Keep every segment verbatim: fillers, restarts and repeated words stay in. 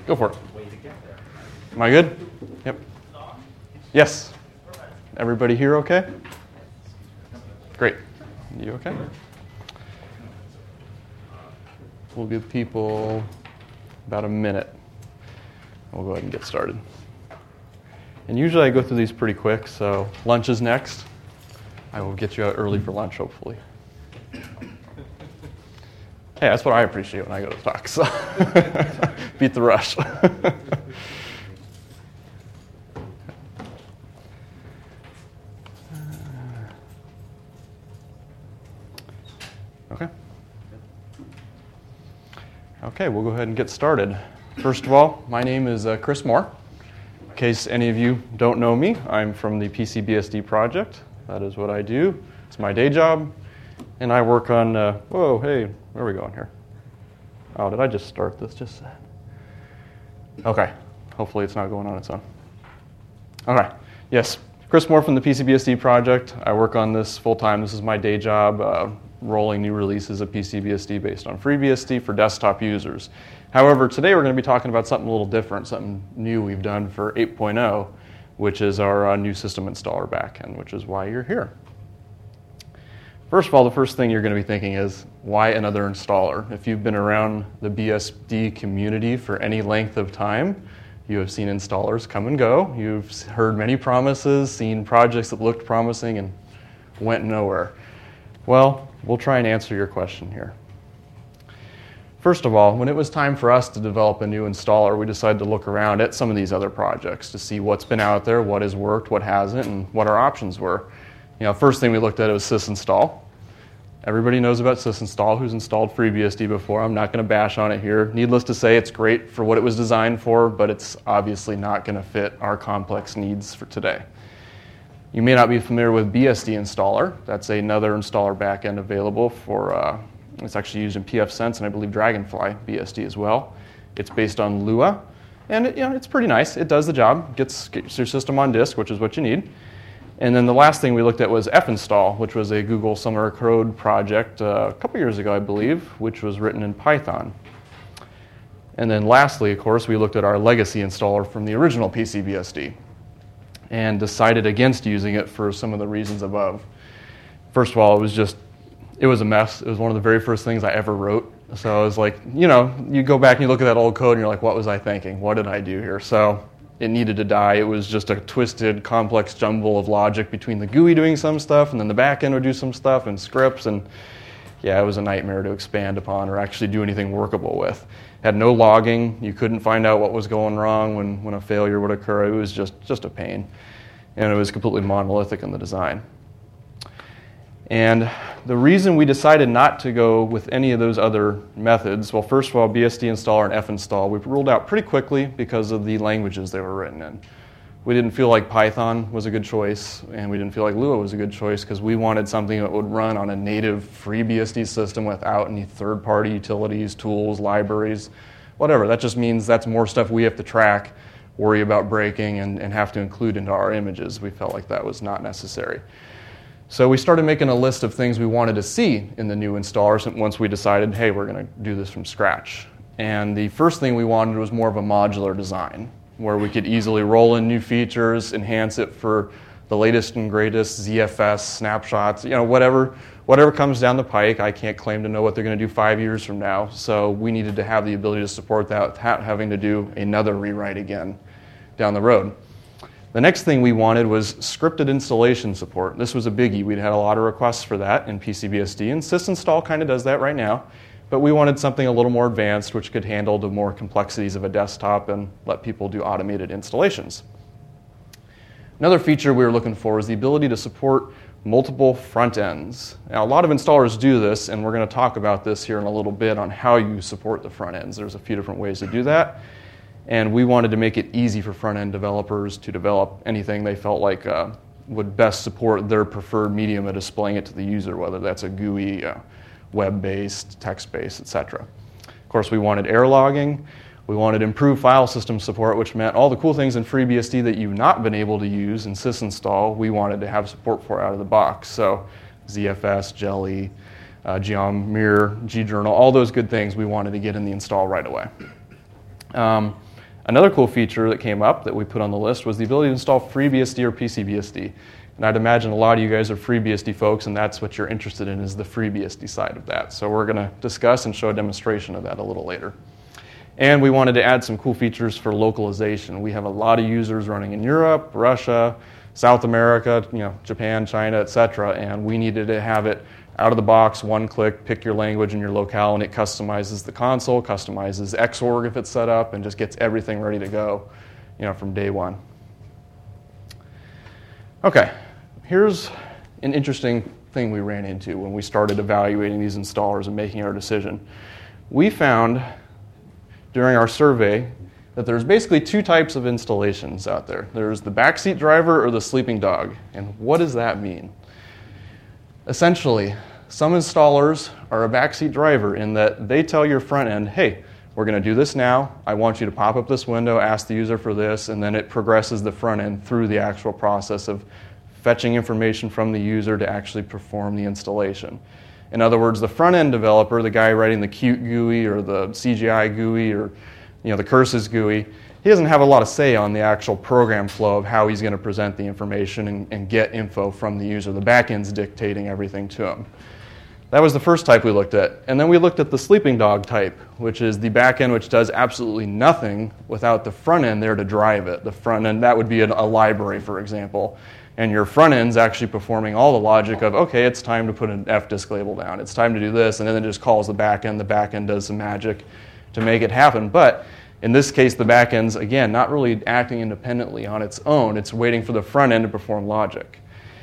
Go for it. Am I good? Yep. Yes. Everybody here okay? Great. You okay? We'll give people about a minute. We'll go ahead and get started. And usually I go through these pretty quick, so lunch is next. I will get you out early for lunch, hopefully. Hey, that's what I appreciate when I go to talks. So. Beat the rush. Okay. Okay, we'll go ahead and get started. First of all, my name is uh, Chris Moore. In case any of you don't know me, I'm from the P C B S D project. That is what I do. It's my day job. And I work on, uh, whoa, hey, where are we going here? Oh, did I just start this just then? Okay, hopefully it's not going on its own. Okay, yes, Chris Moore from the P C B S D project. I work on this full-time. This is my day job, uh, rolling new releases of P C B S D based on FreeBSD for desktop users. However, today we're going to be talking about something a little different, something new we've done for eight point oh, which is our uh, new system installer backend, which is why you're here. First of all, the first thing you're going to be thinking is, why another installer? If you've been around the B S D community for any length of time, you have seen installers come and go. You've heard many promises, seen projects that looked promising and went nowhere. Well, we'll try and answer your question here. First of all, when it was time for us to develop a new installer, we decided to look around at some of these other projects to see what's been out there, what has worked, what hasn't, and what our options were. You know, first thing we looked at was sysinstall. Everybody knows about sysinstall who's installed FreeBSD before. I'm not going to bash on it here. Needless to say, it's great for what it was designed for, but it's obviously not going to fit our complex needs for today. You may not be familiar with B S D Installer. That's another installer backend available for, uh, it's actually used in pfSense and I believe Dragonfly B S D as well. It's based on Lua, and it, you know, it's pretty nice. It does the job, gets, gets your system on disk, which is what you need. And then the last thing we looked at was finstall, which was a Google Summer Code project uh, a couple years ago, I believe, which was written in Python. And then lastly, of course, we looked at our legacy installer from the original P C B S D and decided against using it for some of the reasons above. First of all, it was just, it was a mess. It was one of the very first things I ever wrote. So I was like, you know, you go back and you look at that old code and you're like, what was I thinking? What did I do here? So it needed to die. It was just a twisted, complex jumble of logic between the G U I doing some stuff and then the back end would do some stuff and scripts. And yeah, it was a nightmare to expand upon or actually do anything workable with. Had no logging. You couldn't find out what was going wrong when, when a failure would occur. It was just, just a pain. And it was completely monolithic in the design. And the reason we decided not to go with any of those other methods, well, first of all, B S D installer and finstall, we ruled out pretty quickly because of the languages they were written in. We didn't feel like Python was a good choice, and we didn't feel like Lua was a good choice because we wanted something that would run on a native FreeBSD system without any third-party utilities, tools, libraries, whatever. That just means that's more stuff we have to track, worry about breaking, and, and have to include into our images. We felt like that was not necessary. So we started making a list of things we wanted to see in the new installers once we decided, hey, we're going to do this from scratch. And the first thing we wanted was more of a modular design, where we could easily roll in new features, enhance it for the latest and greatest Z F S, snapshots, you know, whatever, whatever comes down the pike. I can't claim to know what they're going to do five years from now. So we needed to have the ability to support that without having to do another rewrite again down the road. The next thing we wanted was scripted installation support. This was a biggie. We'd had a lot of requests for that in P C B S D, and sysinstall kind of does that right now. But we wanted something a little more advanced, which could handle the more complexities of a desktop and let people do automated installations. Another feature we were looking for is the ability to support multiple front ends. Now, a lot of installers do this, and we're going to talk about this here in a little bit on how you support the front ends. There's a few different ways to do that. And we wanted to make it easy for front-end developers to develop anything they felt like uh, would best support their preferred medium of displaying it to the user, whether that's a G U I, uh, web-based, text-based, et cetera. Of course, we wanted error logging. We wanted improved file system support, which meant all the cool things in FreeBSD that you've not been able to use in sysinstall, we wanted to have support for out of the box. So Z F S, Jelly, uh, Geom, Mirror, gjournal, all those good things we wanted to get in the install right away. Um, Another cool feature that came up that we put on the list was the ability to install FreeBSD or PCBSD. And I'd imagine a lot of you guys are FreeBSD folks, and that's what you're interested in, is the FreeBSD side of that. So we're going to discuss and show a demonstration of that a little later. And we wanted to add some cool features for localization. We have a lot of users running in Europe, Russia, South America, you know, Japan, China, et cetera, and we needed to have it out of the box, one click, pick your language and your locale, and it customizes the console, customizes Xorg if it's set up, and just gets everything ready to go, you know, from day one. Okay, here's an interesting thing we ran into when we started evaluating these installers and making our decision. We found during our survey that there's basically two types of installations out there. There's the backseat driver or the sleeping dog. And what does that mean? Essentially, some installers are a backseat driver in that they tell your front end, hey, we're going to do this now. I want you to pop up this window, ask the user for this, and then it progresses the front end through the actual process of fetching information from the user to actually perform the installation. In other words, the front end developer, the guy writing the Qt G U I or the C G I G U I or you know, the Curses G U I, he doesn't have a lot of say on the actual program flow of how he's going to present the information and, and get info from the user. The backend's dictating everything to him. That was the first type we looked at. And then we looked at the sleeping dog type, which is the backend which does absolutely nothing without the front end there to drive it. The front end, that would be a, a library, for example. And your front end's actually performing all the logic of, okay, it's time to put an F disk label down. It's time to do this, and then it just calls the back end. The back end does some magic to make it happen. But in this case, the back end's, again, not really acting independently on its own. It's waiting for the front end to perform logic.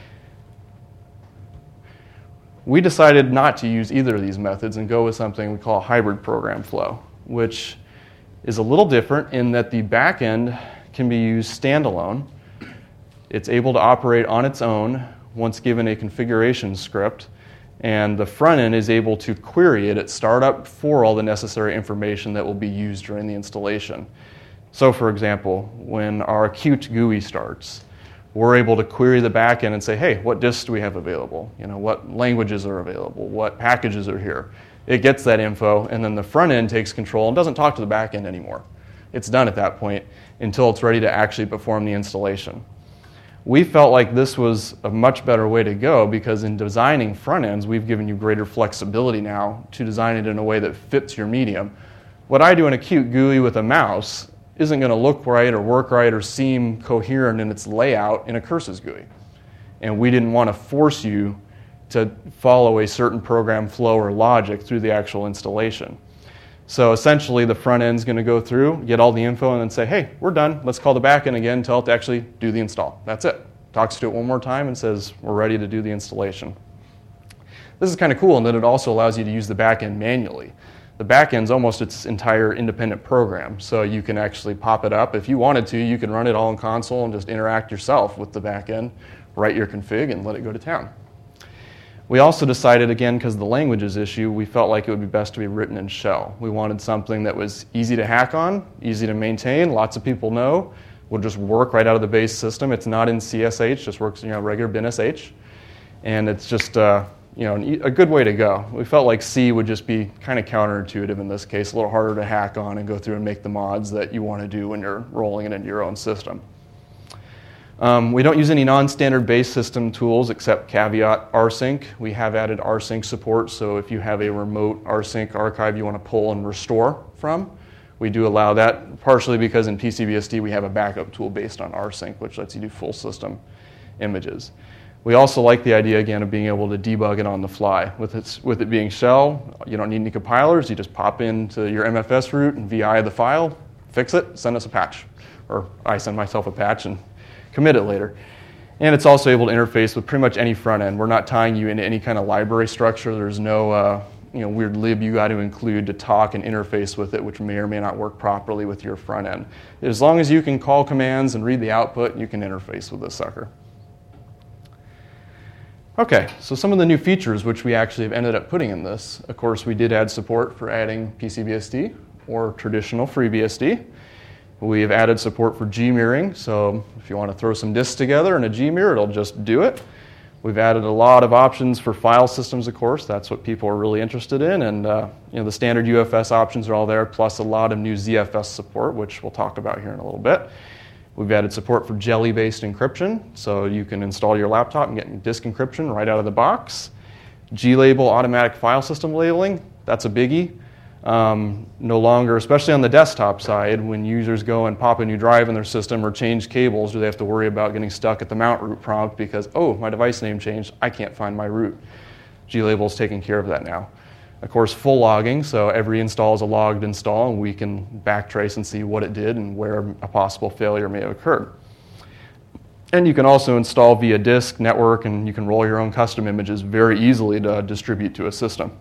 We decided not to use either of these methods and go with something we call a hybrid program flow, which is a little different in that the back end can be used standalone. It's able to operate on its own once given a configuration script, and the front end is able to query it at startup for all the necessary information that will be used during the installation. So for example, when our Qt G U I starts, we're able to query the back end and say, hey, what disks do we have available? You know, what languages are available? What packages are here? It gets that info, and then the front end takes control and doesn't talk to the back end anymore. It's done at that point until it's ready to actually perform the installation. We felt like this was a much better way to go because in designing front ends, we've given you greater flexibility now to design it in a way that fits your medium. What I do in a Qt G U I with a mouse isn't going to look right or work right or seem coherent in its layout in a Curses G U I. And we didn't want to force you to follow a certain program flow or logic through the actual installation. So essentially, the front end's going to go through, get all the info, and then say, hey, we're done. Let's call the back end again, tell it to actually do the install. That's it. Talks to it one more time and says, we're ready to do the installation. This is kind of cool in that it also allows you to use the back end manually. The back end's almost its entire independent program, so you can actually pop it up. If you wanted to, you can run it all in console and just interact yourself with the back end, write your config, and let it go to town. We also decided, again, because of the languages issue, we felt like it would be best to be written in shell. We wanted something that was easy to hack on, easy to maintain, lots of people know, will just work right out of the base system. It's not in C S H, just works, you know, regular bin S H. And it's just uh, you know, a good way to go. We felt like C would just be kind of counterintuitive in this case, a little harder to hack on and go through and make the mods that you want to do when you're rolling it into your own system. Um, we don't use any non-standard base system tools except Caveat rsync. We have added rsync support, so if you have a remote rsync archive you want to pull and restore from, we do allow that, partially because in P C B S D we have a backup tool based on rsync, which lets you do full system images. We also like the idea, again, of being able to debug it on the fly. With, its, with it being shell, you don't need any compilers. You just pop into your M F S root and V I the file, fix it, send us a patch. Or I send myself a patch and commit it later. And it's also able to interface with pretty much any front end. We're not tying you into any kind of library structure. There's no uh, you know, weird lib you got to include to talk and interface with it, which may or may not work properly with your front end. As long as you can call commands and read the output, you can interface with this sucker. Okay, so some of the new features which we actually have ended up putting in this. Of course, we did add support for adding P C B S D or traditional FreeBSD. We've added support for G mirroring, so if you want to throw some disks together in a G mirror, it'll just do it. We've added a lot of options for file systems, of course. That's what people are really interested in. And uh, you know, the standard U F S options are all there, plus a lot of new Z F S support, which we'll talk about here in a little bit. We've added support for Jelly-based encryption, so you can install your laptop and get disk encryption right out of the box. G-Label automatic file system labeling, that's a biggie. Um, no longer, especially on the desktop side, when users go and pop a new drive in their system or change cables, do they have to worry about getting stuck at the mount root prompt because, oh, my device name changed, I can't find my root. G-Label is taking care of that now. Of course, full logging, so every install is a logged install, and we can backtrace and see what it did and where a possible failure may have occurred. And you can also install via disk, network, and you can roll your own custom images very easily to distribute to a system.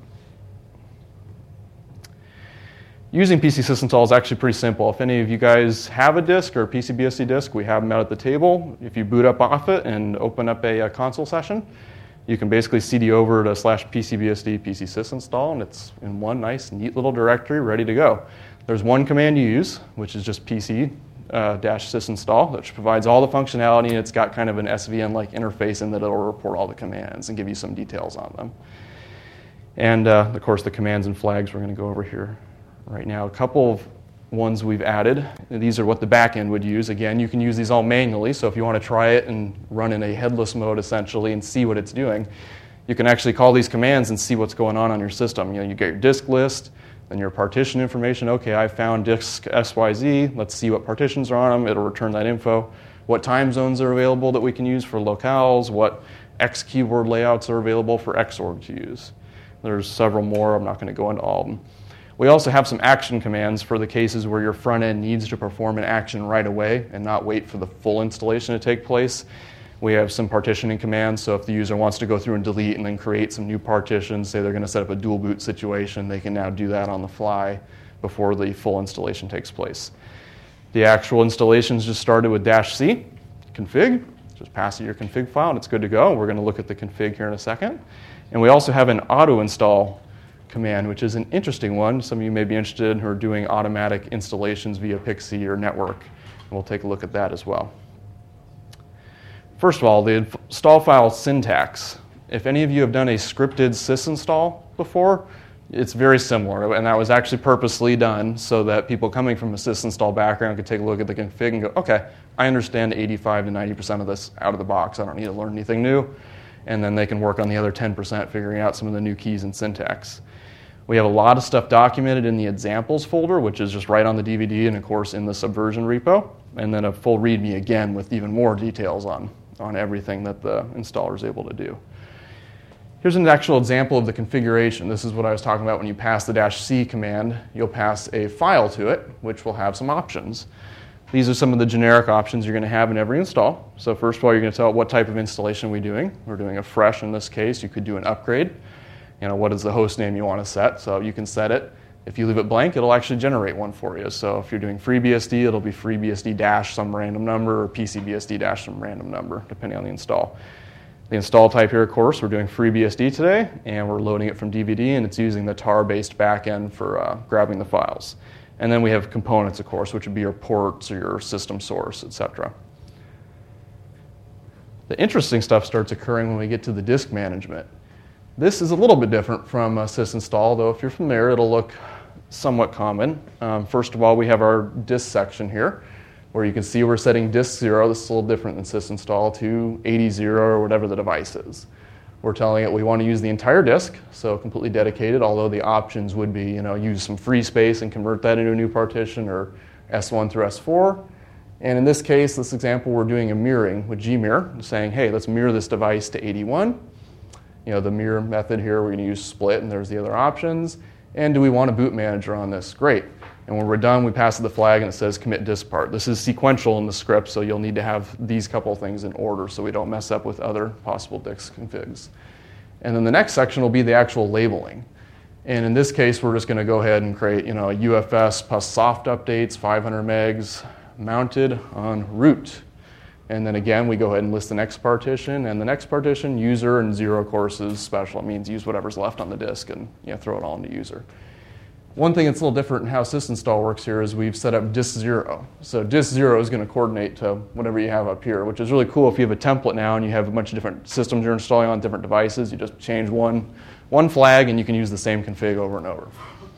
Using P C SysInstall is actually pretty simple. If any of you guys have a disk or a P C B S D disk, we have them out at the table. If you boot up off it and open up a, a console session, you can basically C D over to slash PCBSD P C SysInstall, and it's in one nice, neat little directory ready to go. There's one command you use, which is just P C uh, dash SysInstall, which provides all the functionality, and it's got kind of an S V N-like interface in that it'll report all the commands and give you some details on them. And uh, of course, the commands and flags we're going to go over here right now. A couple of ones we've added. These are what the back end would use. Again, you can use these all manually, so if you want to try it and run in a headless mode essentially and see what it's doing, you can actually call these commands and see what's going on on your system. You know, you get your disk list, then your partition information. Okay, I found disk X Y Z. Let's see what partitions are on them. It'll return that info. What time zones are available that we can use for locales, what X keyboard layouts are available for Xorg to use. There's several more. I'm not going to go into all of them. We also have some action commands for the cases where your front end needs to perform an action right away and not wait for the full installation to take place. We have some partitioning commands, so if the user wants to go through and delete and then create some new partitions, say they're going to set up a dual boot situation, they can now do that on the fly before the full installation takes place. The actual installations just started with dash C, config, just pass it your config file and it's good to go. We're going to look at the config here in a second. And we also have an auto install command, which is an interesting one. Some of you may be interested in who are doing automatic installations via P X E or network. And we'll take a look at that as well. First of all, the install file syntax. If any of you have done a scripted sysinstall before, it's very similar, and that was actually purposely done so that people coming from a sysinstall background could take a look at the config and go, okay, I understand eighty-five to ninety percent of this out of the box. I don't need to learn anything new. And then they can work on the other ten percent, figuring out some of the new keys and syntax. We have a lot of stuff documented in the examples folder, which is just right on the D V D and, of course, in the Subversion repo, and then a full README again with even more details on, on everything that the installer is able to do. Here's an actual example of the configuration. This is what I was talking about when you pass the dash C command. You'll pass a file to it, which will have some options. These are some of the generic options you're going to have in every install. So first of all, you're going to tell it what type of installation we're doing. We're doing a fresh in this case. You could do an upgrade. You know, what is the host name you want to set? So you can set it. If you leave it blank, it'll actually generate one for you. So if you're doing FreeBSD, it'll be FreeBSD dash some random number or PCBSD dash some random number, depending on the install. The install type here, of course, we're doing FreeBSD today, and we're loading it from D V D, and it's using the tar-based backend for uh, grabbing the files. And then we have components, of course, which would be your ports or your system source, et cetera. The interesting stuff starts occurring when we get to the disk management. This is a little bit different from uh, sysinstall, though if you're familiar, it'll look somewhat common. Um, first of all, we have our disk section here, where you can see we're setting disk zero. This is a little different than sysinstall to eighty zero or whatever the device is. We're telling it we want to use the entire disk, so completely dedicated, although the options would be, you know, use some free space and convert that into a new partition, or S one through S four. And in this case, this example, we're doing a mirroring with gmirror, saying, hey, let's mirror this device to eighty-one. You know, the mirror method here, we're going to use split, and there's the other options. And do we want a boot manager on this? Great. And when we're done, we pass it the flag, and it says commit disk part. This is sequential in the script, so you'll need to have these couple of things in order so we don't mess up with other possible disk configs. And then the next section will be the actual labeling. And in this case, we're just going to go ahead and create, you know, a U F S plus soft updates, five hundred megs, mounted on root. And then again, we go ahead and list the next partition, and the next partition, user, and zero courses special. It means use whatever's left on the disk and, you know, throw it all into user. one thing that's a little different in how sysinstall works here is we've set up disk zero. So disk zero is going to coordinate to whatever you have up here, which is really cool. If you have a template now and you have a bunch of different systems you're installing on different devices, you just change one, one flag and you can use the same config over and over.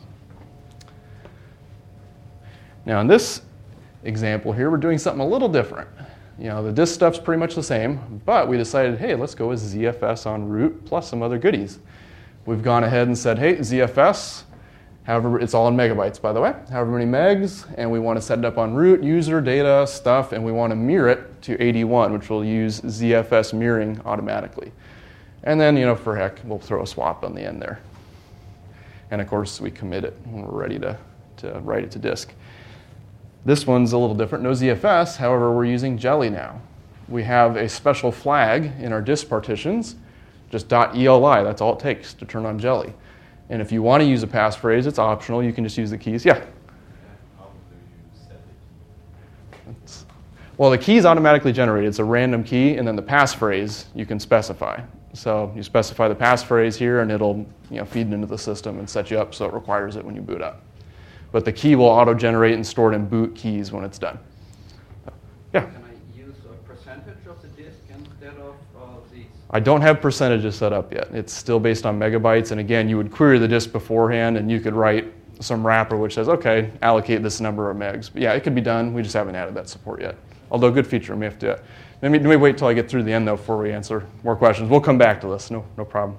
Now in this example here, we're doing something a little different. You know, the disk stuff's pretty much the same, but we decided, hey, let's go with Z F S on root plus some other goodies. We've gone ahead and said, hey, Z F S, however, it's all in megabytes, by the way, however many megs, and we want to set it up on root, user, data, stuff, and we want to mirror it to eighty-one, which will use Z F S mirroring automatically. And then, you know, for heck, we'll throw a swap on the end there. And of course, we commit it when we're ready to, to write it to disk. This one's a little different, no Z F S, however, we're using Jelly now. We have a special flag in our disk partitions, just .eli, that's all it takes to turn on Jelly. And if you want to use a passphrase, it's optional, you can just use the keys. Yeah? How do you set the It's, well, the key is automatically generated. It's a random key, and then the passphrase you can specify. So you specify the passphrase here, and it'll you know, feed it into the system and set you up so it requires it when you boot up. But the key will auto-generate and store it in boot keys when it's done. Yeah? Can I use a percentage of the disk instead of uh, these? I don't have percentages set up yet. It's still based on megabytes. And again, you would query the disk beforehand, and you could write some wrapper which says, okay, allocate this number of megs. But yeah, it could be done. We just haven't added that support yet. Although, good feature. We may have to do it. Let me, let me wait till I get through the end, though, before we answer more questions. We'll come back to this. No, no problem.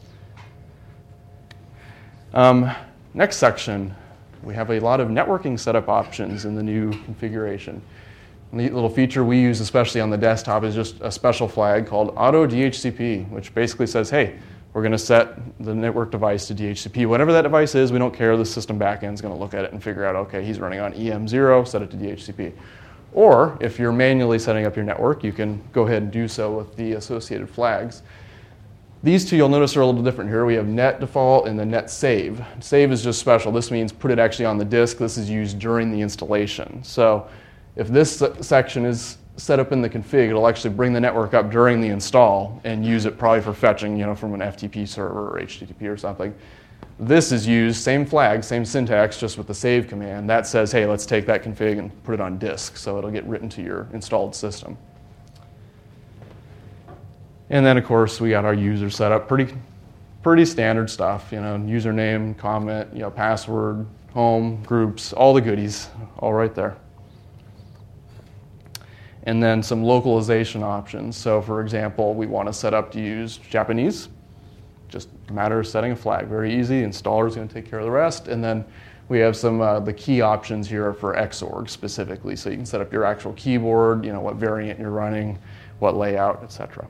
Um, next section. We have a lot of networking setup options in the new configuration. A neat little feature we use, especially on the desktop, is just a special flag called auto D H C P, which basically says, hey, we're going to set the network device to D H C P. Whatever that device is, we don't care. The system backend is going to look at it and figure out, okay, he's running on E M zero, set it to D H C P. Or if you're manually setting up your network, you can go ahead and do so with the associated flags. These two, you'll notice, are a little different here. We have net default and the net save. Save is just special. This means put it actually on the disk. This is used during the installation. So if this section is set up in the config, it'll actually bring the network up during the install and use it probably for fetching, you know, from an F T P server or H T T P or something. This is used, same flag, same syntax, just with the save command. That says, hey, let's take that config and put it on disk. So it'll get written to your installed system. And then, of course, we got our user setup. Pretty, pretty standard stuff. You know, username, comment, you know, password, home, groups, all the goodies, all right there. And then some localization options. So, for example, we want to set up to use Japanese. Just a matter of setting a flag. Very easy. Installer is going to take care of the rest. And then we have some uh, the key options here for Xorg specifically. So you can set up your actual keyboard, you know, what variant you're running, what layout, et cetera.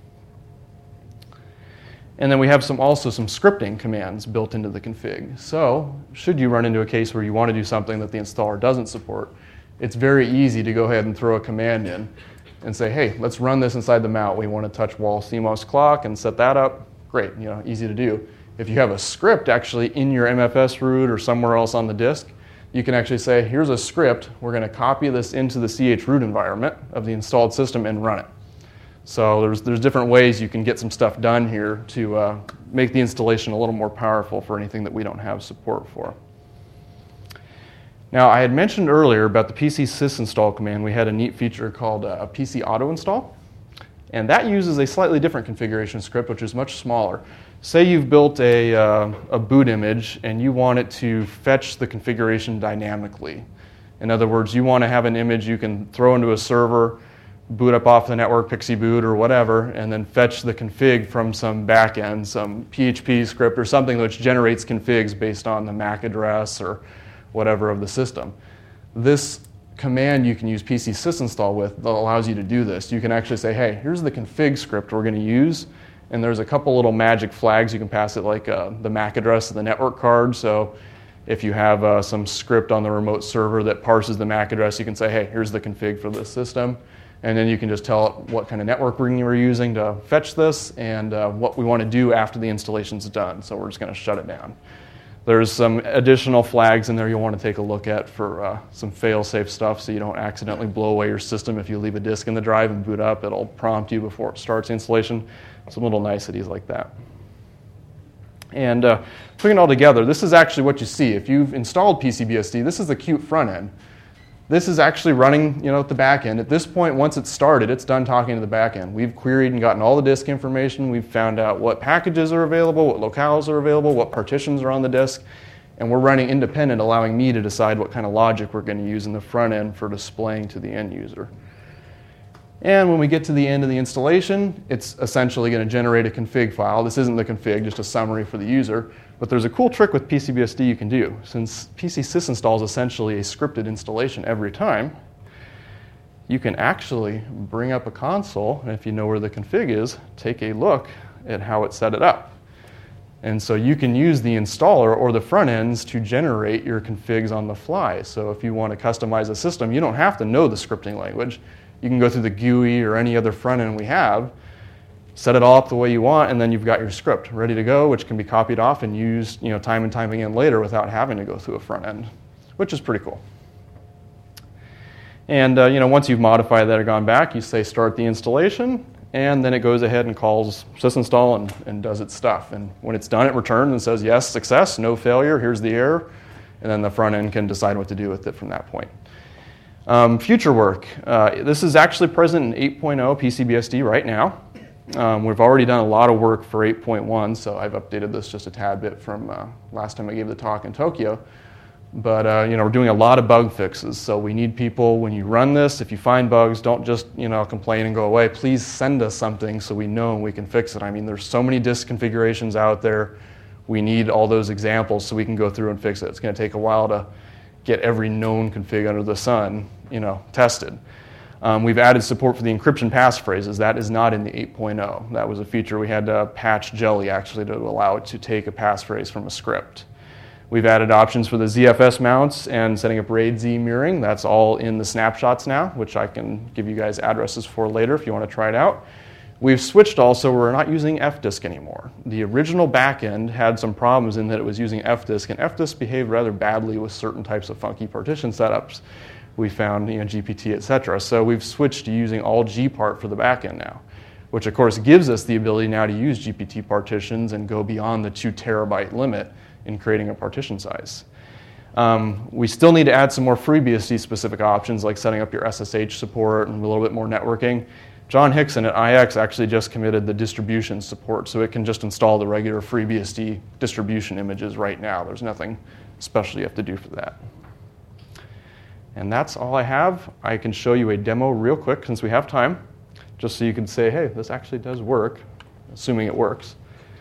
And then we have some also some scripting commands built into the config. So should you run into a case where you want to do something that the installer doesn't support, it's very easy to go ahead and throw a command in and say, hey, let's run this inside the mount. We want to touch wall C M O S clock and set that up. Great, you know, easy to do. If you have a script actually in your M F S root or somewhere else on the disk, you can actually say, here's a script. We're going to copy this into the C H root environment of the installed system and run it. So there's, there's different ways you can get some stuff done here to uh, make the installation a little more powerful for anything that we don't have support for. Now, I had mentioned earlier about the P C sysinstall command. We had a neat feature called uh, a P C auto install. And that uses a slightly different configuration script, which is much smaller. Say you've built a, uh, a boot image and you want it to fetch the configuration dynamically. In other words, you want to have an image you can throw into a server, boot up off the network, Pixie boot or whatever, and then fetch the config from some backend, some P H P script or something which generates configs based on the M A C address or whatever of the system. This command you can use P C sysinstall with that allows you to do this. You can actually say, hey, here's the config script we're going to use, and there's a couple little magic flags you can pass it, like uh, the M A C address of the network card. So if you have uh, some script on the remote server that parses the M A C address, you can say, hey, here's the config for this system. And then you can just tell it what kind of networking you were using to fetch this and uh, what we want to do after the installation's done. So we're just going to shut it down. There's some additional flags in there you'll want to take a look at for uh, some fail-safe stuff so you don't accidentally blow away your system. If you leave a disk in the drive and boot up, it'll prompt you before it starts installation. Some little niceties like that. And uh, putting it all together, this is actually what you see. If you've installed P C B S D, this is the Qt front end. This is actually running, you know, at the back end. At this point, once it's started, it's done talking to the back end. We've queried and gotten all the disk information. We've found out what packages are available, what locales are available, what partitions are on the disk. And we're running independent, allowing me to decide what kind of logic we're going to use in the front end for displaying to the end user. And when we get to the end of the installation, it's essentially going to generate a config file. This isn't the config, just a summary for the user. But there's a cool trick with P C B S D you can do. Since P C sysinstall is essentially a scripted installation every time, you can actually bring up a console, and if you know where the config is, take a look at how it set it up. And so you can use the installer or the front ends to generate your configs on the fly. So if you want to customize a system, you don't have to know the scripting language. You can go through the G U I or any other front end we have, set it all up the way you want, and then you've got your script ready to go, which can be copied off and used, you know, time and time again later without having to go through a front end, which is pretty cool. And uh, you know, once you've modified that or gone back, you say start the installation, and then it goes ahead and calls sysinstall and, and does its stuff. And when it's done, it returns and says, yes, success, no failure, here's the error, and then the front end can decide what to do with it from that point. Um, future work. Uh, this is actually present in eight point oh P C B S D right now. Um, we've already done a lot of work for eight point one, so I've updated this just a tad bit from uh, last time I gave the talk in Tokyo. But uh, you know, we're doing a lot of bug fixes, so we need people, when you run this, if you find bugs, don't just, you know, complain and go away. Please send us something so we know and we can fix it. I mean, there's so many disk configurations out there. We need all those examples so we can go through and fix it. It's going to take a while to get every known config under the sun, you know, tested. Um, we've added support for the encryption passphrases. That is not in the eight point oh. That was a feature we had to patch Jelly actually to allow it to take a passphrase from a script. We've added options for the Z F S mounts and setting up RAID Z mirroring. That's all in the snapshots now, which I can give you guys addresses for later if you want to try it out. We've switched also, we're not using F disk anymore. The original backend had some problems in that it was using F disk, and F disk behaved rather badly with certain types of funky partition setups. We found, you know, G P T, et cetera. So we've switched to using all G part for the backend now, which of course gives us the ability now to use G P T partitions and go beyond the two terabyte limit in creating a partition size. Um, we still need to add some more FreeBSD specific options like setting up your S S H support and a little bit more networking. John Hickson at I X actually just committed the distribution support, so it can just install the regular FreeBSD distribution images right now. There's nothing special you have to do for that. And that's all I have. I can show you a demo real quick since we have time, just so you can say, hey, this actually does work, assuming it works.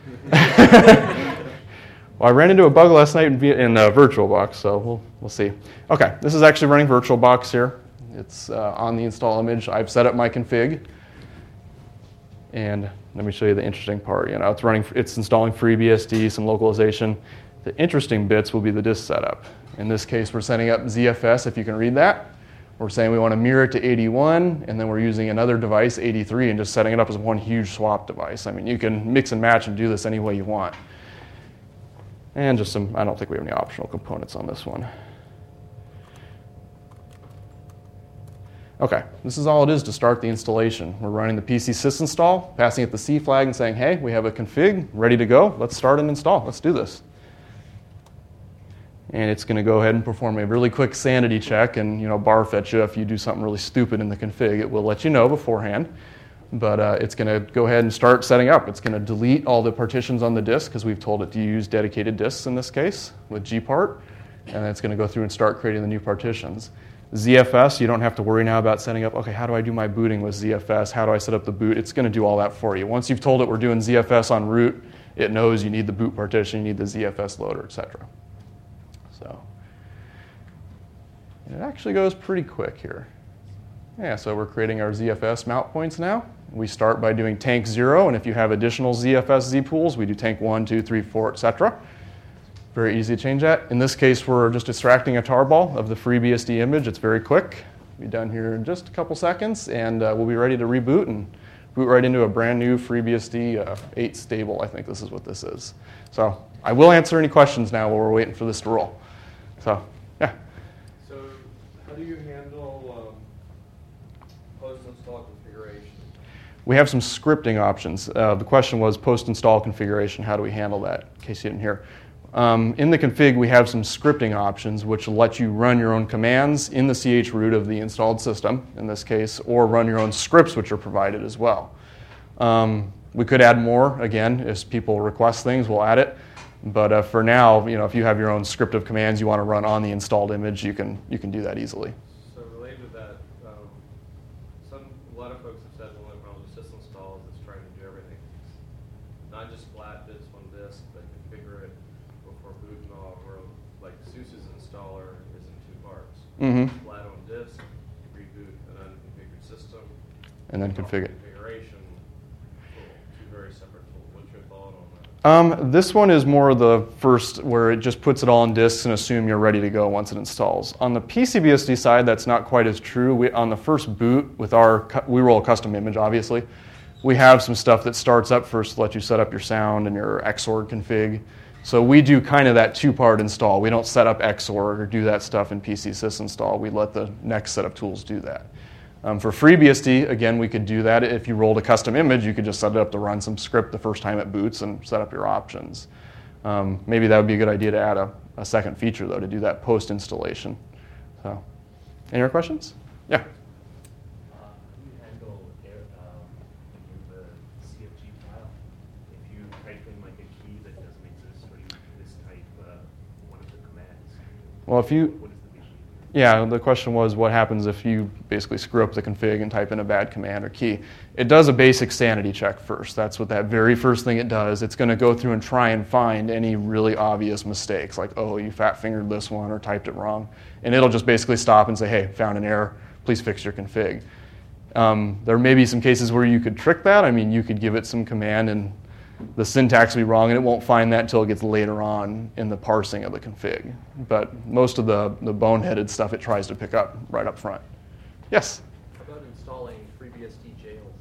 Well, I ran into a bug last night in, in uh, VirtualBox, so we'll, we'll see. Okay, this is actually running VirtualBox here. It's uh, on the install image. I've set up my config. And let me show you the interesting part. You know, it's running, it's installing FreeBSD, some localization. The interesting bits will be the disk setup. In this case, we're setting up Z F S, if you can read that. We're saying we want to mirror it to eighty-one, and then we're using another device, eighty-three, and just setting it up as one huge swap device. I mean, you can mix and match and do this any way you want. And just some, I don't think we have any optional components on this one. Okay, this is all it is to start the installation. We're running the P C sysinstall, passing it the C flag and saying, hey, we have a config ready to go. Let's start and install. Let's do this. And it's going to go ahead and perform a really quick sanity check and, you know, bar fetch you if you do something really stupid in the config. It will let you know beforehand. But uh, it's going to go ahead and start setting up. It's going to delete all the partitions on the disk because we've told it to use dedicated disks in this case with G part. And then it's going to go through and start creating the new partitions. Z F S, you don't have to worry now about setting up, okay, how do I do my booting with Z F S? How do I set up the boot? It's going to do all that for you. Once you've told it we're doing Z F S on root, it knows you need the boot partition, you need the Z F S loader, et cetera. So it actually goes pretty quick here. Yeah, so we're creating our Z F S mount points now. We start by doing tank zero, and if you have additional Z F S Z pools, we do tank one, two, three, four, et cetera. Very easy to change that. In this case, we're just extracting a tarball of the FreeBSD image. It's very quick. We'll be done here in just a couple seconds, and uh, we'll be ready to reboot and boot right into a brand new FreeBSD uh, eight stable. I think this is what this is. So I will answer any questions now while we're waiting for this to roll. So, yeah. So how do you handle um, post-install configuration? We have some scripting options. Uh, the question was post-install configuration. How do we handle that? In case you didn't hear. Um, in the config, we have some scripting options which will let you run your own commands in the C H root of the installed system, in this case, or run your own scripts which are provided as well. Um, we could add more. Again, as people request things, we'll add it. But uh, for now, you know, if you have your own script of commands you want to run on the installed image, you can you can do that easily. So related to that, um, some a lot of folks have said one of the problems with system installs is trying to do everything, not just flat bits on disk, but configure it before booting off. Or like SUSE's installer is in two parts: Mm-hmm. flat on disk, reboot an unconfigured system, And then configure it. configuration tool. Two very separate tools. What's your thought on that? Um, this one is more the first, where it just puts it all on disks and assume you're ready to go once it installs. On the P C B S D side, that's not quite as true. We, on the first boot, with our we roll a custom image, obviously, we have some stuff that starts up first to let you set up your sound and your Xorg config. So we do kind of that two-part install. We don't set up Xorg or do that stuff in P C sysinstall. We let the next set of tools do that. Um, for FreeBSD, again, we could do that. If you rolled a custom image, you could just set it up to run some script the first time it boots and set up your options. Um, maybe that would be a good idea to add a, a second feature, though, to do that post-installation. So, any other questions? Yeah. Uh, how do you handle air, um, in the C F G file? If you type in like a key that doesn't exist, or you just type uh, one of the commands, Well, if you what is the issue? Yeah, the question was what happens if you basically screw up the config and type in a bad command or key. It does a basic sanity check first. That's what that very first thing it does. It's going to go through and try and find any really obvious mistakes, like, oh, you fat-fingered this one or typed it wrong. And it'll just basically stop and say, hey, found an error. Please fix your config. Um, there may be some cases where you could trick that. I mean, you could give it some command and the syntax will be wrong, and it won't find that until it gets later on in the parsing of the config. But most of the, the boneheaded stuff it tries to pick up right up front. Yes? How about installing FreeBSD jails?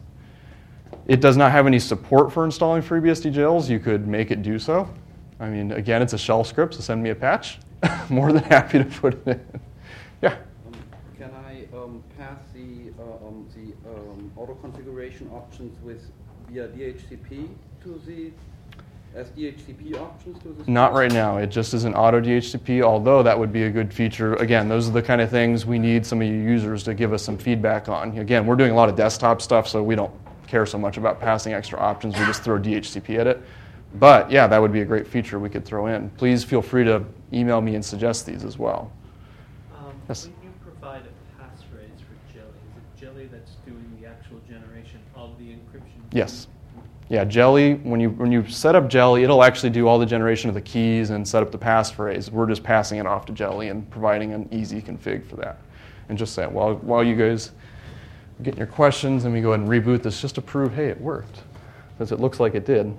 It does not have any support for installing FreeBSD jails. You could make it do so. I mean, again, it's a shell script, so send me a patch. More than happy to put it in. Yeah? Um, can I um, pass the, uh, um, the um, auto configuration options with via D H C P to the as D H C P options to the? Not right now. It just is an auto D H C P, although that would be a good feature. Again, those are the kind of things we need some of you users to give us some feedback on. Again, we're doing a lot of desktop stuff, so we don't care so much about passing extra options. We just throw D H C P at it. But yeah, that would be a great feature we could throw in. Please feel free to email me and suggest these as well. Um, Yes. When you provide a passphrase for Jelly, is it Jelly that's doing the actual generation of the encryption? Yes. Yeah, Jelly, when you when you set up Jelly, it'll actually do all the generation of the keys and set up the passphrase. We're just passing it off to Jelly and providing an easy config for that. And just say, while, while you guys are getting your questions, let me go ahead and reboot this just to prove, hey, it worked. Because it looks like it did.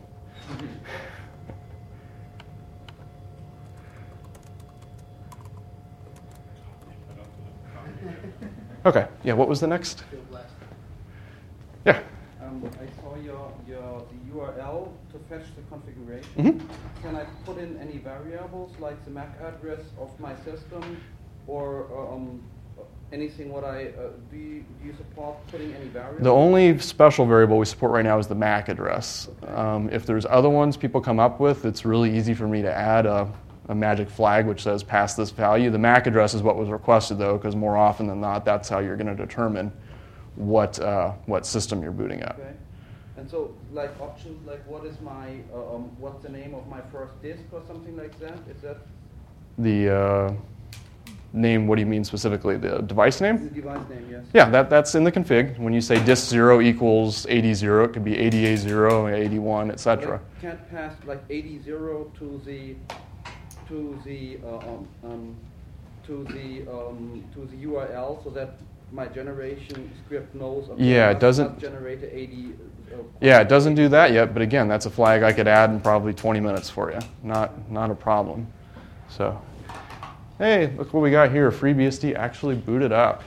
Okay, yeah, what was the next? Yeah. Um, I saw your, your the U R L to fetch the configuration. Mm-hmm. Can I put in any variables like the M A C address of my system, or uh, um, anything? What I uh, do? You, do you support putting any variables? The only special variable we support right now is the M A C address. Um, if there's other ones people come up with, it's really easy for me to add a, a magic flag which says pass this value. The M A C address is what was requested though, because more often than not, that's how you're going to determine what uh, what system you're booting up. Okay. And so, like options, like what is my, uh, um, what's the name of my first disk or something like that? Is that The uh, name, what do you mean specifically? The device the name? device name? Yes. Yeah, that, that's in the config. When you say disk zero equals eighty zero, it could be eighty A zero, eighty-one, et cetera. I can't pass like eighty zero to the to the uh, um, um, to the um, to the U R L so that my generation script knows. Okay, Yeah, it must- doesn't- must generate a eighty. Uh, Yeah, it doesn't do that yet, but again, that's a flag I could add in probably twenty minutes for you. Not, not a problem. So, hey, look what we got here. FreeBSD actually booted up.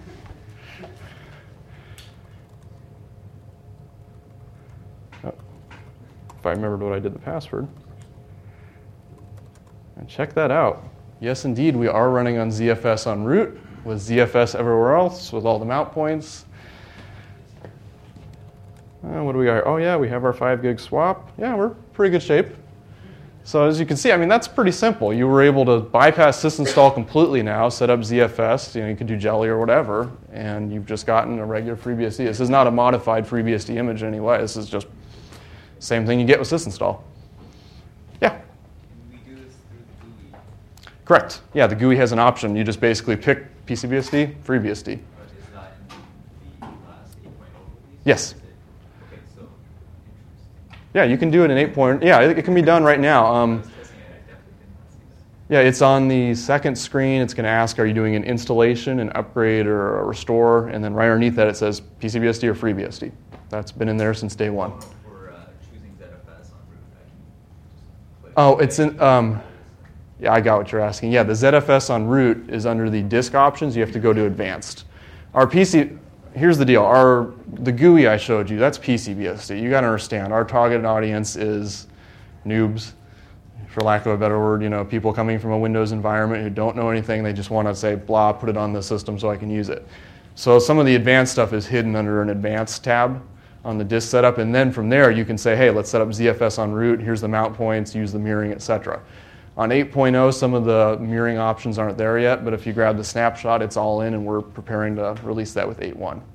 Oh, if I remembered what I did the password. And check that out. Yes, indeed, we are running on Z F S on root with Z F S everywhere else with all the mount points. Uh, what do we got? Oh yeah, we have our five gig swap. Yeah, we're pretty good shape. So as you can see, I mean, that's pretty simple. You were able to bypass sysinstall completely now, set up Z F S, you know, you could do Jelly or whatever, and you've just gotten a regular FreeBSD. This is not a modified FreeBSD image in any way. This is just same thing you get with sysinstall. Yeah? Can we do this through the G U I? Correct. Yeah, the G U I has an option. You just basically pick PCBSD, FreeBSD. But is that in the last eight point oh release? Yes. Is it- Okay, so interesting. Yeah, you can do it in eight point. Yeah, it, it can be done right now. I Um, was testing it, I definitely did not see that. Yeah, it's on the second screen. It's going to ask, are you doing an installation, an upgrade, or a restore? And then right underneath that, it says PCBSD or FreeBSD. That's been in there since day one. Oh, no, for uh, choosing Z F S on root, I can just click. Oh, it's in. Um, yeah, I got what you're asking. Yeah, the Z F S on root is under the disk options. You have to go to advanced. Our P C. Here's the deal. Our the G U I I showed you. That's PCBSD. You got to understand. Our targeted audience is noobs, for lack of a better word, you know, people coming from a Windows environment who don't know anything. They just want to say, blah, put it on the system so I can use it. So some of the advanced stuff is hidden under an advanced tab on the disk setup. And then from there, you can say, hey, let's set up Z F S on root. Here's the mount points, use the mirroring, et cetera. On eight point oh, some of the mirroring options aren't there yet. But if you grab the snapshot, it's all in, and we're preparing to release that with eight point one.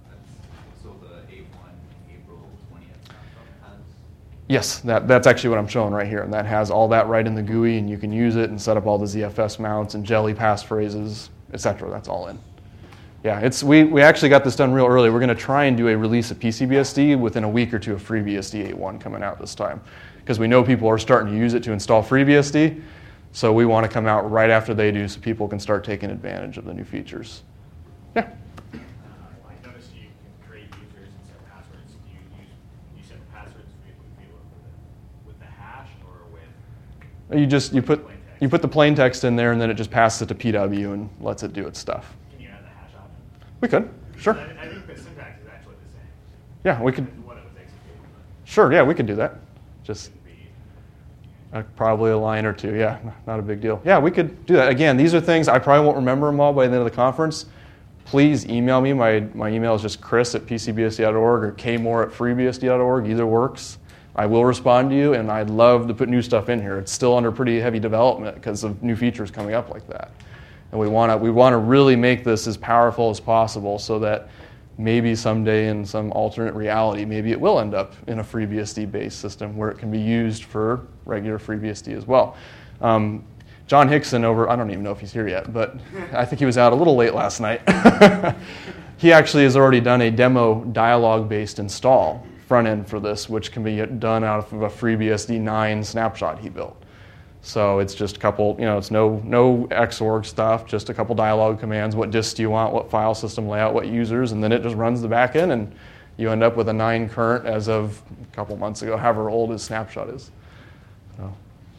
So the eight point one April twentieth snapshot has. Yes, that, that's actually what I'm showing right here. And that has all that right in the G U I, and you can use it and set up all the Z F S mounts and Jelly passphrases, et cetera. That's all in. Yeah, it's we, we actually got this done real early. We're going to try and do a release of PCBSD within a week or two of FreeBSD eight point one coming out this time. Because we know people are starting to use it to install FreeBSD. So we want to come out right after they do so people can start taking advantage of the new features. Yeah? Uh, I noticed you can create users and set passwords. Do you use you set the passwords with, with, the, with the hash or with? You just you put plain text? you put the plain text in there, and then it just passes it to P W and lets it do its stuff. Can you add the hash option? We could. Sure. I, I think the syntax is actually the same. Yeah, we could. As what it was executing, but Sure, yeah, we could do that. Just it would be. uh, probably a line or two. Yeah, n- not a big deal. Yeah, we could do that. Again, these are things I probably won't remember them all by the end of the conference. Please email me. My my email is just chris at p c b s d dot org or kmore at freebsd dot org. Either works. I will respond to you, and I'd love to put new stuff in here. It's still under pretty heavy development because of new features coming up like that. And we want to we want to really make this as powerful as possible so that maybe someday in some alternate reality, maybe it will end up in a FreeBSD-based system where it can be used for regular FreeBSD as well. Um, John Hickson over, I don't even know if he's here yet, but I think he was out a little late last night. He actually has already done a demo dialogue-based install front end for this, which can be done out of a FreeBSD nine snapshot he built. So it's just a couple, you know, it's no no Xorg stuff, just a couple dialogue commands. What disk do you want? What file system layout? What users? And then it just runs the back end, and you end up with a nine current as of a couple months ago, however old his snapshot is. So,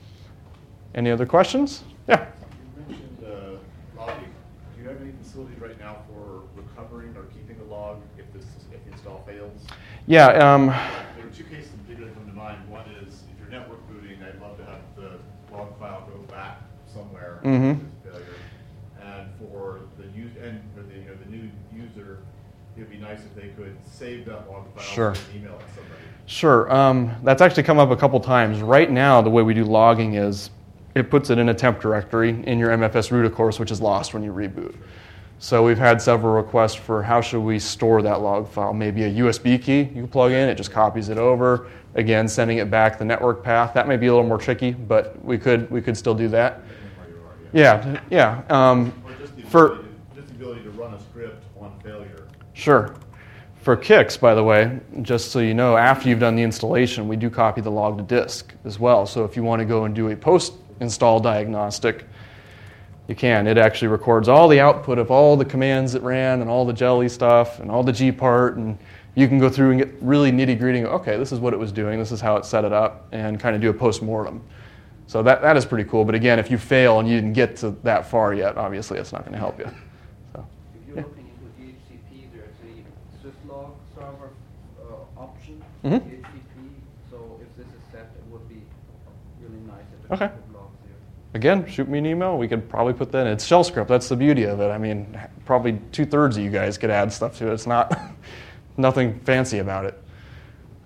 any other questions? Yeah. You mentioned uh, logging. Do you have any facilities right now for recovering or keeping the log if this if the install fails? Yeah. Um, There are two cases in particular that come to mind. One is if you're network booting, I'd love to have the log file go back somewhere Mhm. if there's failure. And for the use and for the you know the new user, it would be nice if they could save that log file Sure. and email it to somebody. Sure. Um, that's actually come up a couple times. Right now, the way we do logging is it puts it in a temp directory in your M F S root, of course, which is lost when you reboot. So we've had several requests for how should we store that log file. Maybe a U S B key you can plug in. It just copies it over. Again, sending it back the network path. That may be a little more tricky, but we could we could still do that. Where you are, yeah. Yeah, yeah. Um, Or just the for ability to, just the ability to run a script on failure. Sure. For Kix, by the way, just so you know, after you've done the installation, we do copy the log to disk as well. So if you want to go and do a post-install diagnostic, you can. It actually records all the output of all the commands that ran and all the Jelly stuff and all the G part, and you can go through and get really nitty-gritty and go, okay, this is what it was doing, this is how it set it up, and kind of do a post-mortem. So that, that is pretty cool. But again, if you fail and you didn't get to that far yet, obviously it's not going to help you. So, If you're yeah. looking into D H C P, there's a syslog server uh, option, Mhm. D H C P. So if this is set, it would be really nice if it Okay. could logs there. Again, shoot me an email. We could probably put that in. It's shell script. That's the beauty of it. I mean, probably two-thirds of you guys could add stuff to it. It's not nothing fancy about it.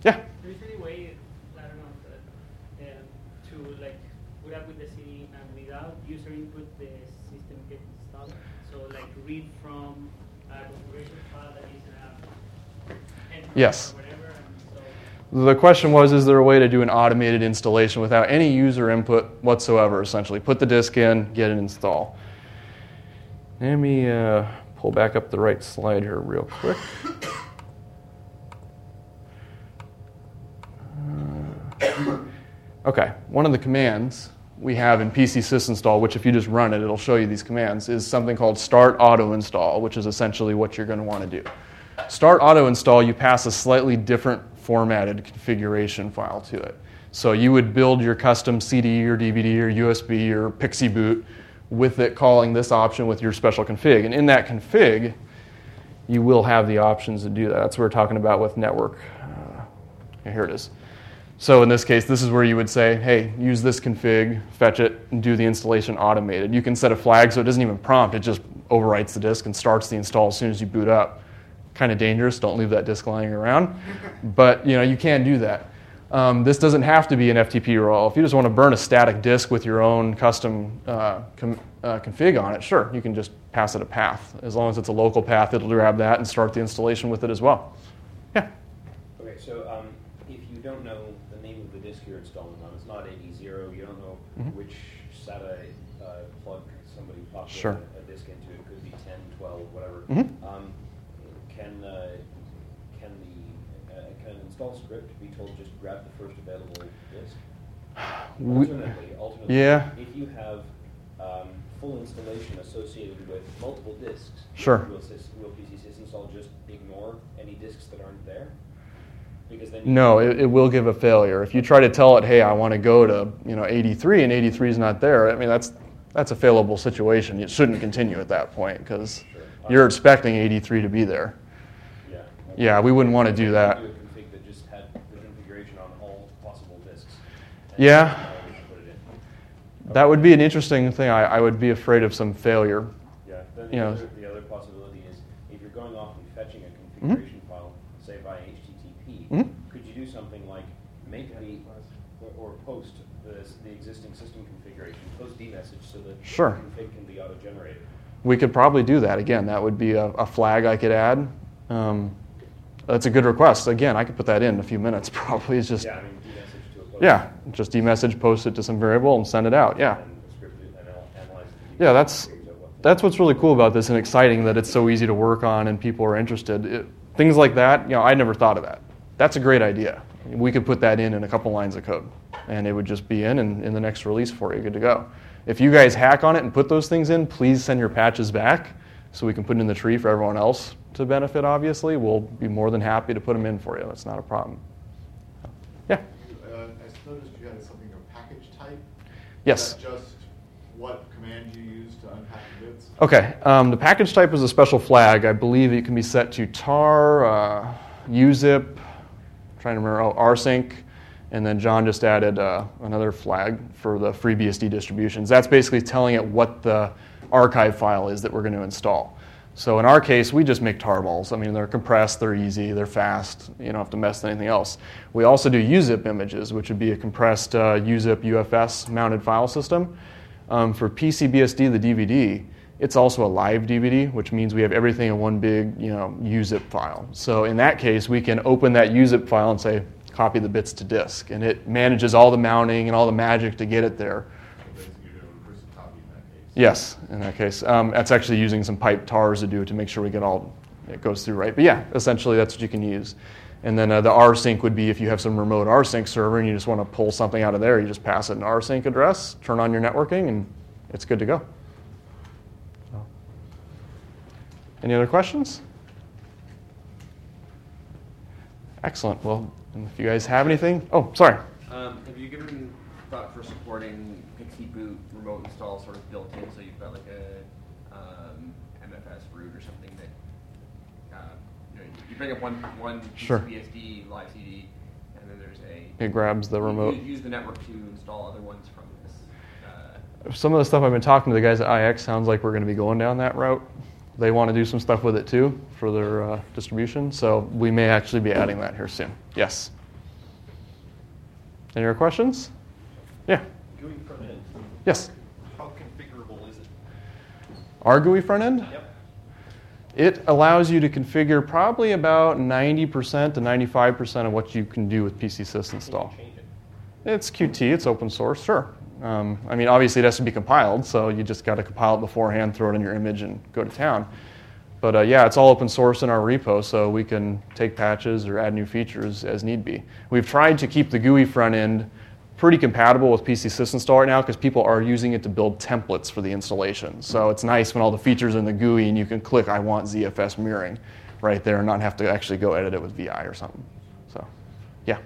Yeah. There is any way, I don't know, uh, um, to like put up with the C D and without user input the system gets installed? So like read from a configuration file that is in a Yes. or whatever. And so The question was, is there a way to do an automated installation without any user input whatsoever, essentially? Put the disk in, get it install. Let me uh, pull back up the right slide here real quick. Uh, okay, one of the commands we have in P C sysinstall, which if you just run it, it'll show you these commands, is something called start auto install, which is essentially what you're going to want to do. Start auto install, you pass a slightly different formatted configuration file to it. So you would build your custom C D or D V D or U S B or Pixie boot with it calling this option with your special config. And in that config, you will have the options to do that. That's what we're talking about with network. Uh, here it is. So in this case, this is where you would say, hey, use this config, fetch it, and do the installation automated. You can set a flag so it doesn't even prompt. It just overwrites the disk and starts the install as soon as you boot up. Kind of dangerous. Don't leave that disk lying around. But you know, you can do that. Um, this doesn't have to be an F T P role. If you just want to burn a static disk with your own custom uh, com- uh, config on it, sure, you can just pass it a path. As long as it's a local path, it'll grab that and start the installation with it as well. Yeah? Okay, so um, if you don't know the name of the disk you're installing on, it's not A D zero, you don't know Mhm. which SATA uh, plug somebody popped Sure. a, a disk into, it could be ten, twelve, whatever. Mhm. Um, can uh, can the uh, can an install script be told just grab the first available disk? We- Alternately, alternately, Yeah. if you have um, full installation associated with multiple disks, Sure. will, sys, will P C sysinstall just ignore any disks that aren't there? Because then you No, it, it will give a failure. If you try to tell it, hey, I want to go to you know eighty-three and eighty-three is not there, I mean, that's that's a failable situation. It shouldn't continue at that point because Sure. you're expecting eighty-three to be there. Yeah. Yeah, we wouldn't want to do that. Do a config that just had the configuration on all possible disks. and Yeah. now we can put it in. That would be an interesting thing. I, I would be afraid of some failure. Yeah. Then the, You know. other, the other possibility is if you're going off and fetching a configuration file, say by H T T P, Mhm. could you do something like make the or, or post the, the existing system configuration, post dmessage so that Sure. the config can be auto-generated? We could probably do that. Again, that would be a, a flag I could add. Um, that's a good request. Again, I could put that in in a few minutes probably. It's just, Yeah, I mean, dmessage to a post. yeah, just demessage, post it to some variable, and send it out. Yeah. And script it and anal- analyze it. Yeah, that's Figures out what- that's what's really cool about this and exciting that it's so easy to work on and people are interested. It, things like that, you know, I never thought of that. That's a great idea. We could put that in in a couple lines of code, and it would just be in and in the next release for you, good to go. If you guys hack on it and put those things in, please send your patches back so we can put it in the tree for everyone else to benefit, obviously. We'll be more than happy to put them in for you. That's not a problem. Yeah? Uh, I noticed you had something of package type. Yes. Is that just what command you use to unpack the bits? Okay, um, the package type is a special flag. I believe it can be set to tar, uh, uzip, trying to remember, oh, rsync, and then John just added uh, another flag for the FreeBSD distributions. That's basically telling it what the archive file is that we're going to install. So in our case, we just make tarballs. I mean, they're compressed, they're easy, they're fast. You don't have to mess with anything else. We also do uzip images, which would be a compressed uh, uzip U F S mounted file system. Um, for P C B S D, the D V D, it's also a live D V D, which means we have everything in one big, you know, uzip file. So in that case, we can open that uzip file and say, copy the bits to disk, and it manages all the mounting and all the magic to get it there. Basically, you're doing recursive copy in that case. Yes, in that case. Um, that's actually using some pipe tars to do it to make sure we get all, it goes through right. But yeah, essentially that's what you can use. And then uh, the rsync would be if you have some remote rsync server and you just want to pull something out of there, you just pass it an rsync address, turn on your networking, and it's good to go. So. Any other questions? Excellent. Well, if you guys have anything, oh, sorry. Um, have you given thought for supporting Pixie boot remote install sort of built in, so you've got like a um, M F S root or something that uh, you, know, you bring up one one Sure. P C B S D live C D, and then there's a It grabs the you- remote. You use the network to install other ones from this. Uh, Some of the stuff I've been talking to the guys at I X sounds like we're going to be going down that route. They want to do some stuff with it too for their uh, distribution, so we may actually be adding that here soon. Yes? Any other questions? Yeah. G U I front end. Yes. How configurable is it? Our G U I front end? Yep. It allows you to configure probably about ninety percent to ninety-five percent of what you can do with P C sysinstall. Change it. It's Qt, it's open source, sure. Um, I mean, obviously it has to be compiled, so you just got to compile it beforehand, throw it in your image, and go to town. But uh, yeah, it's all open source in our repo, so we can take patches or add new features as need be. We've tried to keep the G U I front end pretty compatible with P C sysinstall right now because people are using it to build templates for the installation. So it's nice when all the features in the G U I and you can click, I want Z F S mirroring right there and not have to actually go edit it with V I or something. So, yeah.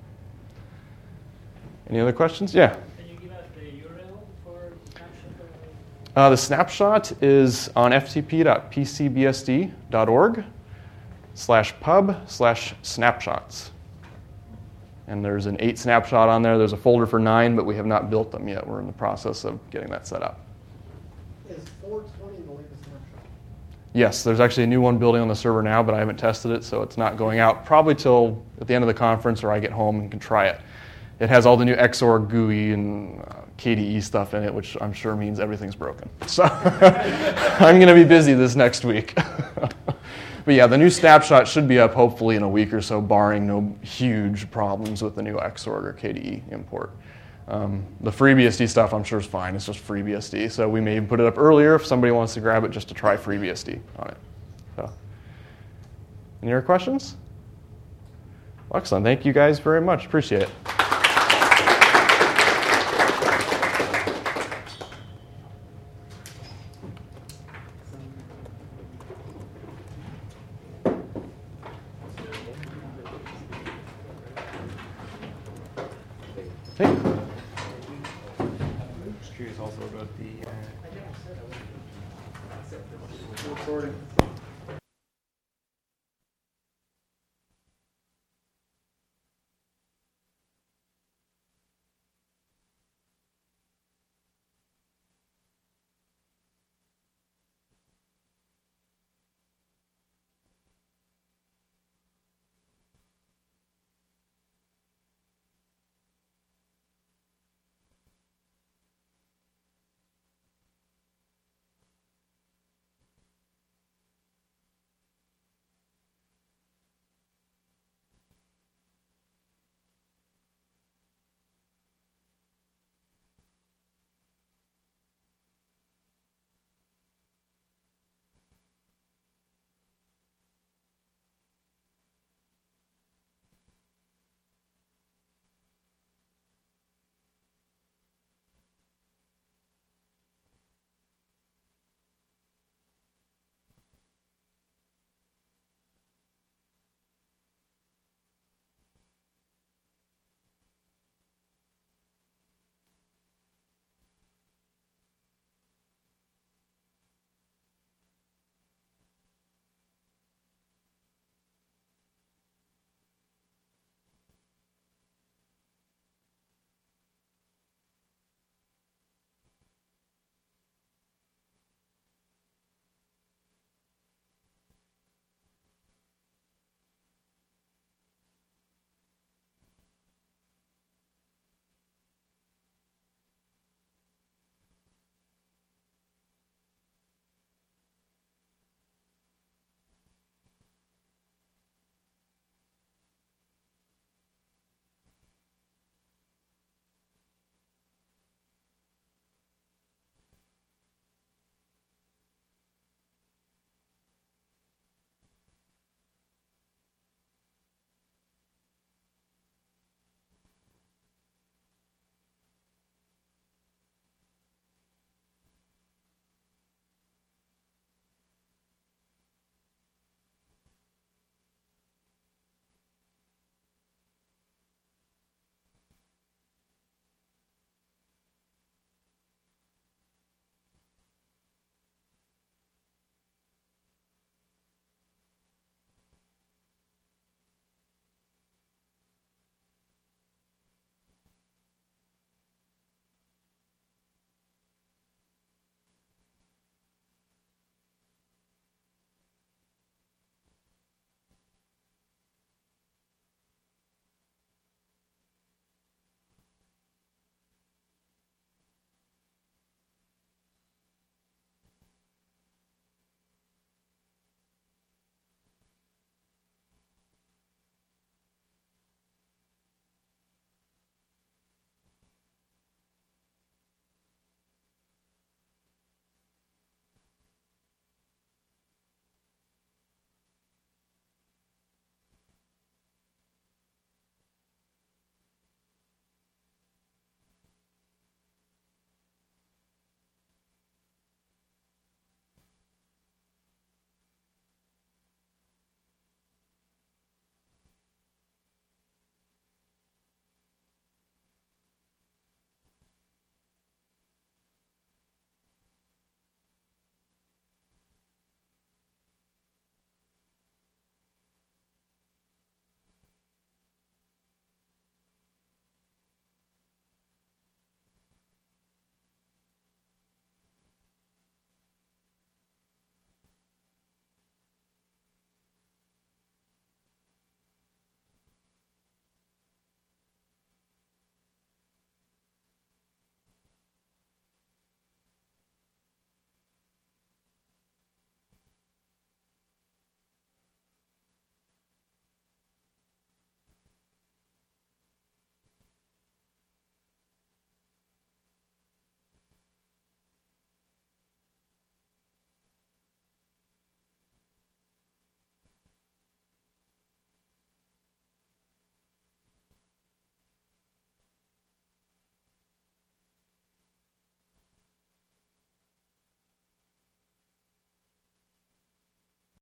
Any other questions? Yeah. Can you give us the U R L for snapshot? Uh, the snapshot is on f t p dot p c b s d dot org slash pub slash snapshots. And there's an eight snapshot on there. There's a folder for nine, but we have not built them yet. We're in the process of getting that set up. Is four twenty the latest snapshot? Yes, there's actually a new one building on the server now, but I haven't tested it, so it's not going out probably till at the end of the conference or I get home and can try it. It has all the new X O R G U I and uh, K D E stuff in it, which I'm sure means everything's broken. So I'm going to be busy this next week. But yeah, the new snapshot should be up hopefully in a week or so, barring no huge problems with the new X O R G or K D E import. Um, the FreeBSD stuff I'm sure is fine. It's just FreeBSD. So we may put it up earlier if somebody wants to grab it just to try FreeBSD on it. So, any other questions? Well, excellent. Thank you guys very much. Appreciate it. Hey. Just curious also about the uh, Recording.